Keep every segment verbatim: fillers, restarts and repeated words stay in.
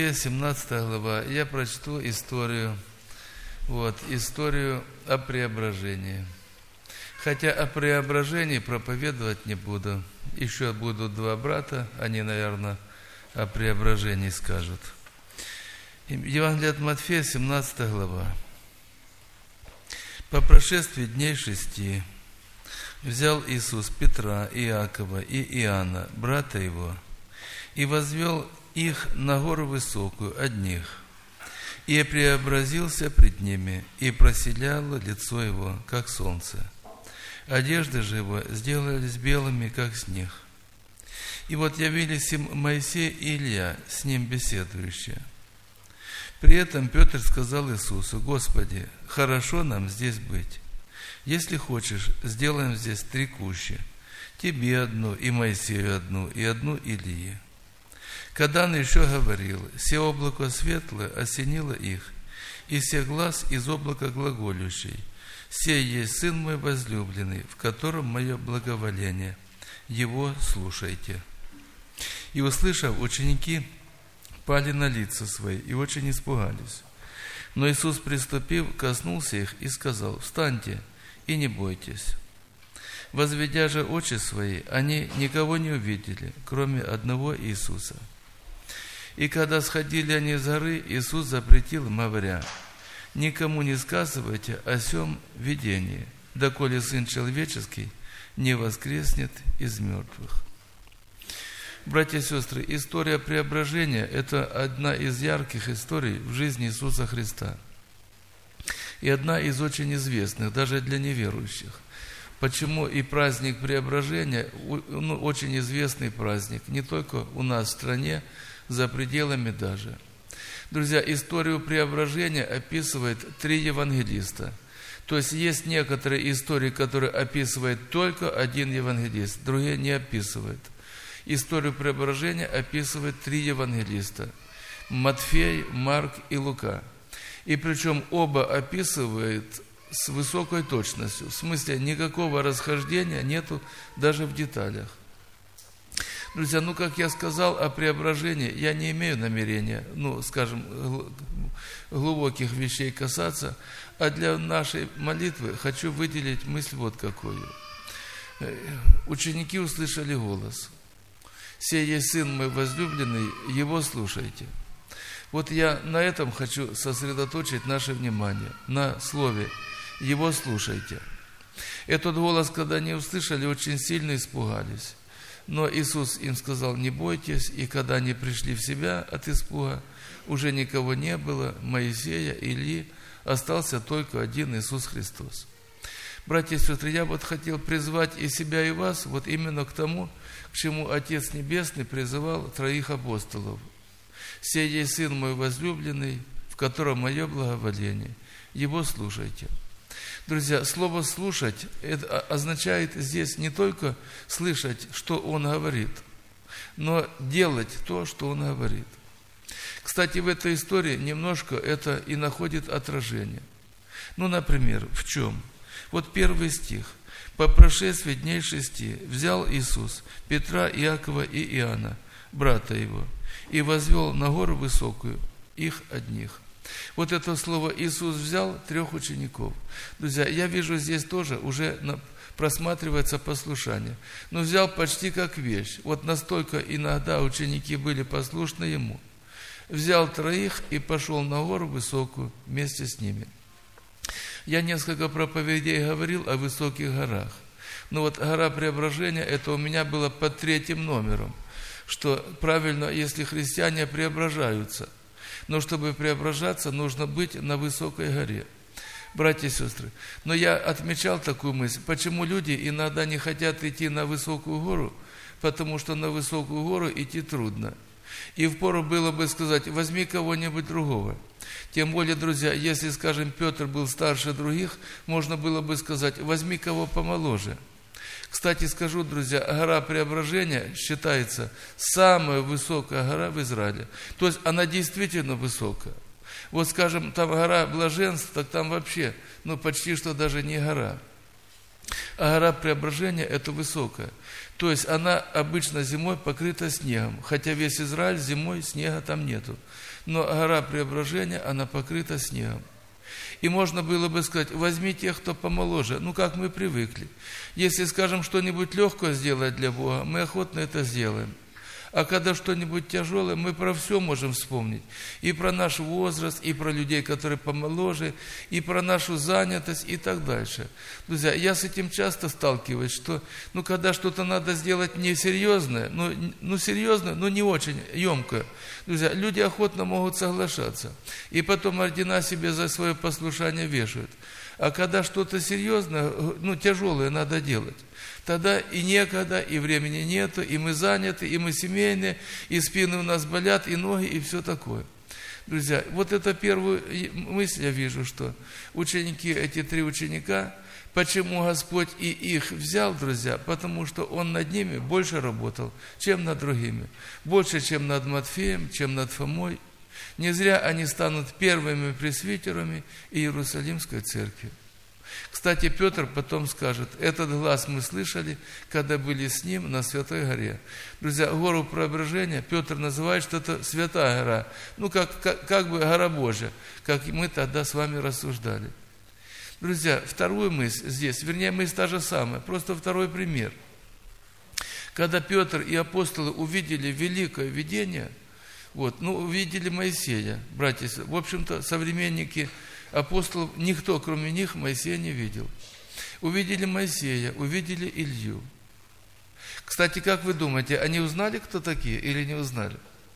семнадцатая глава. Я прочту историю, вот, историю о преображении. Хотя о преображении проповедовать не буду. Еще будут два брата, они, наверное, о преображении скажут. Евангелие от Матфея, семнадцатая глава. По прошествии дней шести взял Иисус Петра, Иакова и Иоанна, брата его, и возвел их на гору высокую одних, и преобразился пред ними, и просияло лицо его, как солнце. Одежды же его сделались белыми, как снег. И вот явились им Моисей и Илья, с ним беседующие. При этом Петр сказал Иисусу: «Господи, хорошо нам здесь быть. Если хочешь, сделаем здесь три кущи, тебе одну, и Моисею одну, и одну Илии». Когда он еще говорил, се облако светлое осенило их, и се глас из облака глаголющий: «Сей есть Сын мой возлюбленный, в котором мое благоволение, его слушайте». И, услышав, ученики пали на лица свои и очень испугались. Но Иисус, приступив, коснулся их и сказал: «Встаньте и не бойтесь». Возведя же очи свои, они никого не увидели, кроме одного Иисуса. И когда сходили они с горы, Иисус запретил им, говоря: «Никому не сказывайте о сем видении, доколе Сын Человеческий не воскреснет из мертвых». Братья и сестры, история преображения – это одна из ярких историй в жизни Иисуса Христа. И одна из очень известных, даже для неверующих. Почему и праздник преображения, ну, очень известный праздник, не только у нас в стране, за пределами даже. Друзья, историю преображения описывает три евангелиста. То есть есть некоторые истории, которые описывает только один евангелист, другие не описывают. Историю преображения описывает три евангелиста: Матфей, Марк и Лука. И причем оба описывают с высокой точностью. В смысле, никакого расхождения нету даже в деталях. Друзья, ну, как я сказал о преображении, я не имею намерения, ну, скажем, глубоких вещей касаться, а для нашей молитвы хочу выделить мысль вот какую. Ученики услышали голос: «Сей есть Сын мой возлюбленный, его слушайте». Вот я на этом хочу сосредоточить наше внимание, на слове «его слушайте». Этот голос, когда они услышали, очень сильно испугались. Но Иисус им сказал: «Не бойтесь», и когда они пришли в себя от испуга, уже никого не было, Моисея, Ильи, остался только один Иисус Христос. Братья и сестры, я вот хотел призвать и себя, и вас вот именно к тому, к чему Отец Небесный призывал троих апостолов. «Сей есть Сын мой возлюбленный, в котором мое благоволение, его слушайте». Друзья, слово «слушать» это означает здесь не только слышать, что Он говорит, но делать то, что Он говорит. Кстати, в этой истории немножко это и находит отражение. Ну, например, в чем? Вот первый стих. «По прошествии дней шести взял Иисус Петра, Иакова и Иоанна, брата его, и возвел на гору высокую их одних». Вот это слово «Иисус взял» трех учеников. Друзья, я вижу, здесь тоже уже просматривается послушание. Но взял почти как вещь. Вот настолько иногда ученики были послушны Ему. Взял троих и пошел на гору высокую вместе с ними. Я несколько проповедей говорил о высоких горах. Но вот гора Преображения, это у меня было под третьим номером. Что правильно, если христиане преображаются. Но чтобы преображаться, нужно быть на высокой горе. Братья и сестры, но я отмечал такую мысль, почему люди иногда не хотят идти на высокую гору, потому что на высокую гору идти трудно. И впору было бы сказать: возьми кого-нибудь другого. Тем более, друзья, если, скажем, Петр был старше других, можно было бы сказать: возьми кого помоложе. Кстати, скажу, друзья, гора Преображения считается самая высокая гора в Израиле. То есть она действительно высокая. Вот, скажем, там гора Блаженств, так там вообще, ну, почти что даже не гора. А гора Преображения – это высокая. То есть она обычно зимой покрыта снегом, хотя весь Израиль зимой снега там нету. но гора Преображения, она покрыта снегом. И можно было бы сказать, возьми тех, кто помоложе, ну как мы привыкли. Если, скажем, что-нибудь легкое сделать для Бога, мы охотно это сделаем. А когда что-нибудь тяжелое, мы про все можем вспомнить. И про наш возраст, и про людей, которые помоложе, и про нашу занятость, и так дальше. Друзья, я с этим часто сталкиваюсь, что, ну, когда что-то надо сделать несерьезное, ну, ну, серьезное, но не очень емкое, друзья, люди охотно могут соглашаться. И потом ордена себе за свое послушание вешают. А когда что-то серьезное, ну, тяжелое надо делать, тогда и некогда, и времени нету, и мы заняты, и мы семейные, и спины у нас болят, и ноги, и все такое. Друзья, вот это первую мысль я вижу, что ученики, эти три ученика, почему Господь и их взял, друзья, потому что Он над ними больше работал, чем над другими. Больше, чем над Матфеем, чем над Фомой. Не зря они станут первыми пресвитерами Иерусалимской церкви. Кстати, Петр потом скажет, этот глас мы слышали, когда были с ним на Святой горе. Друзья, гору Преображения Петр называет, что это Святая гора. Ну, как, как, как бы гора Божия, как мы тогда с вами рассуждали. Друзья, вторую мысль здесь, вернее, мысль та же самая, просто второй пример. Когда Петр и апостолы увидели великое видение, вот, ну, увидели Моисея, братья, в общем-то, современники апостолов, никто, кроме них, Моисея не видел. Увидели Моисея, увидели Илью. Кстати, как вы думаете, они узнали, кто такие, или не узнали?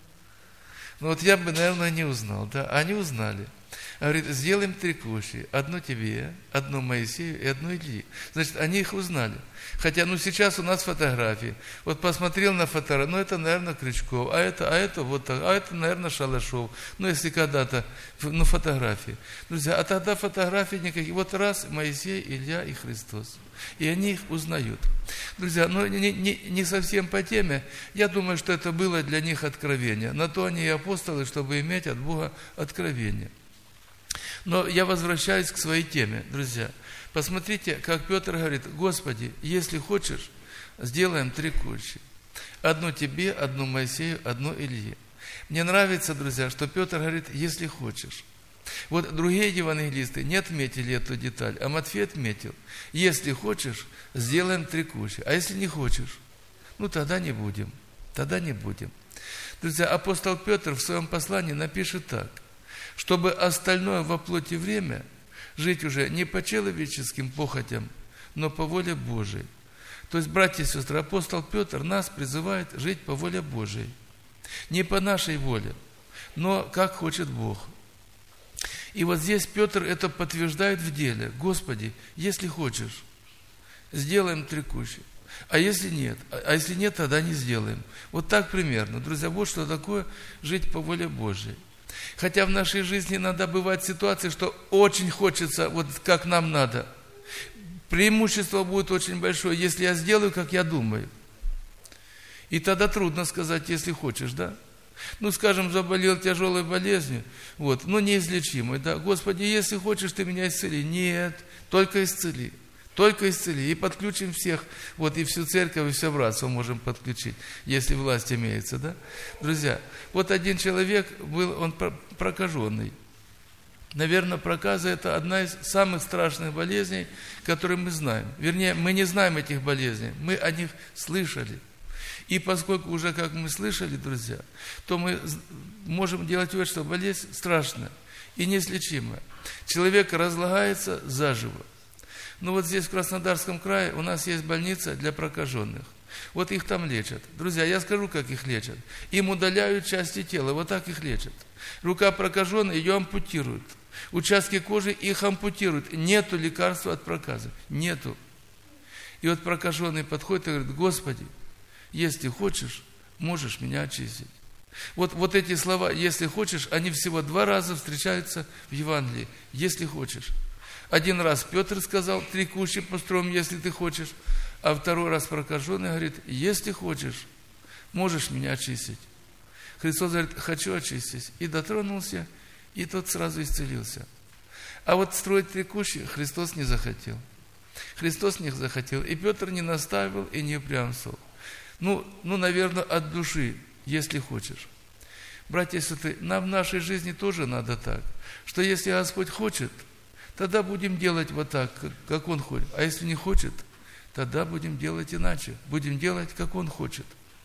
Ну вот я бы, наверное, не узнал, да? Они узнали. Говорит, сделаем три кущи. Одну тебе, одну Моисею и одну Ильи. Значит, они их узнали. Хотя, ну, сейчас у нас фотографии. Вот посмотрел на фотографию, ну, это, наверное, Крючков, а это, а это вот так, а это, наверное, Шалашов. Ну, если когда-то, ну, фотографии. Друзья, а тогда фотографий никаких. Вот раз Моисей, Илья и Христос. И они их узнают. Друзья, ну, не, не, не совсем по теме. Я думаю, что это было для них откровение. На то они и апостолы, чтобы иметь от Бога откровение. Но я возвращаюсь к своей теме, друзья. Посмотрите, как Петр говорит, Господи, если хочешь, сделаем три кущи. Одну тебе, одну Моисею, одну Илье. Мне нравится, друзья, что Петр говорит, если хочешь. Вот другие евангелисты не отметили эту деталь, а Матфей отметил, если хочешь, сделаем три кущи. А если не хочешь, ну тогда не будем, тогда не будем. Друзья, апостол Петр в своем послании напишет так, чтобы остальное во плоти время жить уже не по человеческим похотям, но по воле Божией. То есть, братья и сестры, апостол Петр нас призывает жить по воле Божией. Не по нашей воле, но как хочет Бог. И вот здесь Петр это подтверждает в деле. Господи, если хочешь, сделаем три кущи. А если нет? А если нет, тогда не сделаем. Вот так примерно. Друзья, вот что такое жить по воле Божией. Хотя в нашей жизни иногда бывает ситуация, что очень хочется, вот как нам надо. Преимущество будет очень большое, если я сделаю, как я думаю. И тогда трудно сказать, если хочешь, да? Ну, скажем, заболел тяжелой болезнью, вот, но неизлечимой, да? Господи, если хочешь, ты меня исцели. Нет, только исцели. Только исцели. И подключим всех, вот и всю церковь, и все братство можем подключить, если власть имеется, да? Друзья, вот один человек был, он прокаженный. Наверное, проказа – это одна из самых страшных болезней, которые мы знаем. Вернее, мы не знаем этих болезней, мы о них слышали. И поскольку уже, как мы слышали, друзья, то мы можем делать вывод, что болезнь страшная и неизлечимая. Человек разлагается заживо. Ну вот здесь, в Краснодарском крае, у нас есть больница для прокаженных. Вот их там лечат. Друзья, я скажу, как их лечат. Им удаляют части тела, вот так их лечат. Рука прокаженная, ее ампутируют. Участки кожи их ампутируют. Нету лекарства от проказа. Нету. И вот прокаженный подходит и говорит, Господи, если хочешь, можешь меня очистить. Вот, вот эти слова, если хочешь, они всего два раза встречаются в Евангелии. Если хочешь. Один раз Петр сказал, три кущи построим, если ты хочешь. А второй раз прокаженный говорит, если хочешь, можешь меня очистить. Христос говорит, хочу очистить. И дотронулся, и тот сразу исцелился. А вот строить три кущи Христос не захотел. Христос не захотел. И Петр не настаивал и не упрямствовал. Ну, ну, наверное, от души, если хочешь. Братья и сестры, нам в нашей жизни тоже надо так, что если Господь хочет, тогда будем делать вот так, как Он хочет. А если не хочет, тогда будем делать иначе. Будем делать, как Он хочет.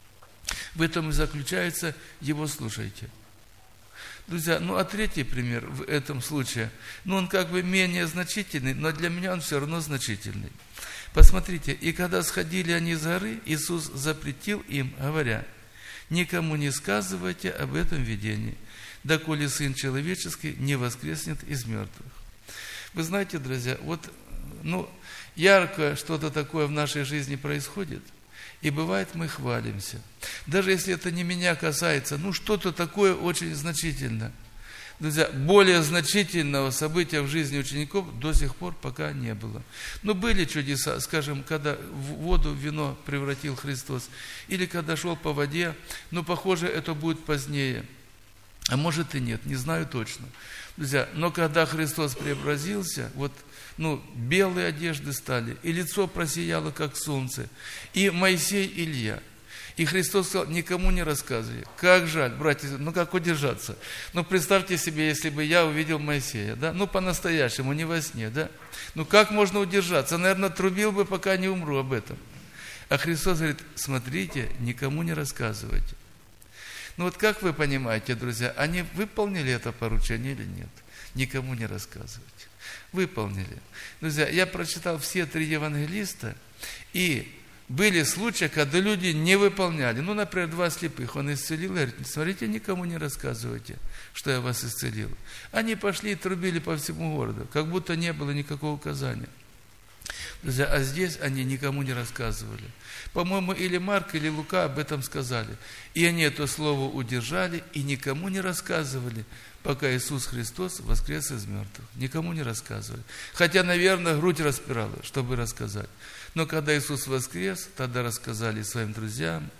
В этом и заключается Его слушайте. Друзья, ну а третий пример в этом случае, ну он как бы менее значительный, но для меня он все равно значительный. Посмотрите, и когда сходили они с горы, Иисус запретил им, говоря: никому не сказывайте об этом видении, доколе Сын Человеческий не воскреснет из мертвых. Вы знаете, друзья, вот ну, ярко что-то такое в нашей жизни происходит, и бывает мы хвалимся. Даже если это не меня касается, ну что-то такое очень значительное. Друзья, более значительного события в жизни учеников до сих пор пока не было. Но были чудеса, скажем, когда в воду в вино превратил Христос, или когда шел по воде, но похоже, это будет позднее. А может и нет, не знаю точно. Друзья, но когда Христос преобразился, вот, ну, белые одежды стали, и лицо просияло, как солнце, и Моисей, и Илья. И Христос сказал: никому не рассказывай. Как жаль, братья, ну как удержаться? Ну представьте себе, если бы я увидел Моисея, да? Ну по-настоящему, не во сне, да? Ну как можно удержаться? Наверное, трубил бы, пока не умру об этом. А Христос говорит: смотрите, никому не рассказывайте. Ну вот как вы понимаете, друзья, они выполнили это поручение или нет? Никому не рассказывайте. Выполнили. Друзья, я прочитал все три евангелиста, и были случаи, когда люди не выполняли. Ну, например, два слепых он исцелил, и говорит: смотрите, никому не рассказывайте, что я вас исцелил. Они пошли и трубили по всему городу, как будто не было никакого указания. Друзья, а здесь они никому не рассказывали. По-моему, или Марк, или Лука об этом сказали. И они это слово удержали и никому не рассказывали, пока Иисус Христос воскрес из мертвых. Никому не рассказывали. Хотя, наверное, грудь распирала, чтобы рассказать. Но когда Иисус воскрес, тогда рассказали своим друзьям,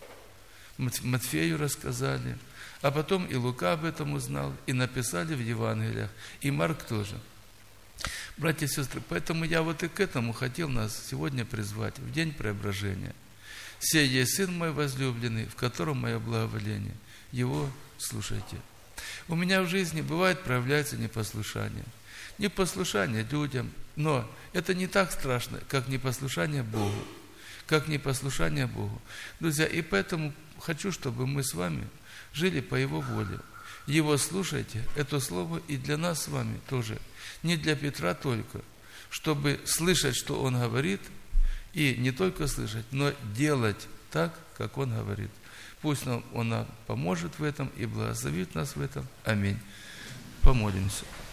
Матфею рассказали, а потом и Лука об этом узнал, и написали в Евангелиях, и Марк тоже. Братья и сестры, поэтому я вот и к этому хотел нас сегодня призвать, в день преображения. «Сей есть Сын мой возлюбленный, в котором мое благоволение. Его слушайте». У меня в жизни бывает проявляется непослушание. Непослушание людям, но это не так страшно, как непослушание Богу. Как непослушание Богу. Друзья, и поэтому хочу, чтобы мы с вами жили по Его воле. Его слушайте, это слово и для нас с вами тоже. Не для Петра только, чтобы слышать, что он говорит, и не только слышать, но делать так, как он говорит. Пусть нам, он нам поможет в этом и благословит нас в этом. Аминь. Помолимся.